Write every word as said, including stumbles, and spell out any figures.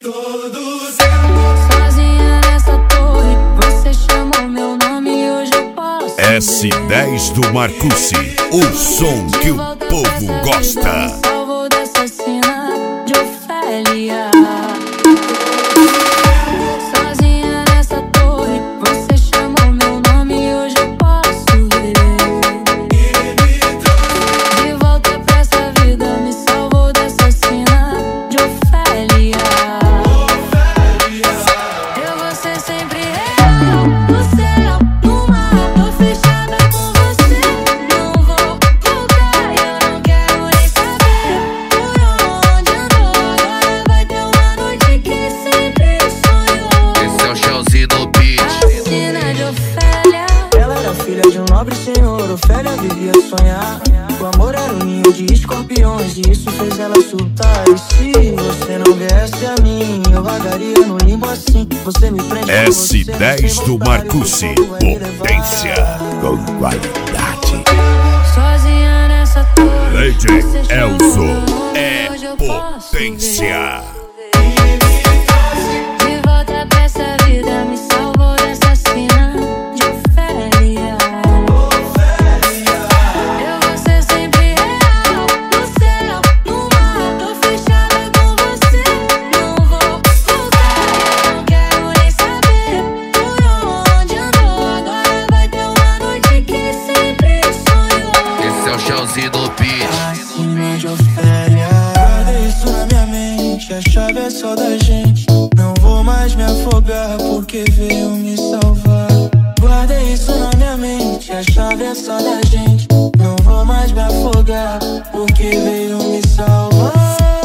todos eu. Sozinha nessa torre, você chamou meu nome e hoje eu posso. S dez do Marcucci, o som que o povo gosta. Salvo dessa cena de Ofélia. Sozinha nessa torre, você chamou meu nome e hoje eu posso ver. De volta pra essa vida, me salvou dessa cena de Ofélia. Eu vou ser sempre real, no céu, no mar. Tô fechada com você, não vou voltar. Eu não quero nem saber por onde andou. Agora vai ter uma noite que sempre sonhou. Esse é o Chelsea no beat. A cena de Ofélia. Ela era filha de um nobre senhor, Ofélia vivia a sonhar. O amor era um ninho de escorpiões e isso fez ela surtar. E se você não viesse a mim, eu vagaria no limbo assim. Você me prende com S dez você, do Marcucci, potência com qualidade. Sozinha nessa torre, Lady você chamou Elzo meu nome, é hoje eu posso potência. ver. De volta pra essa vida, me salvou dessa cena de Ofélia. Eu vou ser sempre real, no céu, no mar. Tô fechada com você, não vou voltar. Eu não quero nem saber por onde andou. Agora vai ter uma noite que sempre sonhou. Esse é o Chelsea no beat. Cena de Ofélia. Guarda isso na minha mente, a chave é só da gente. Não vou mais me afogar porque veio me salvar. Guarda isso na minha mente, a chave é só da gente. Não vou mais me afogar porque veio me salvar.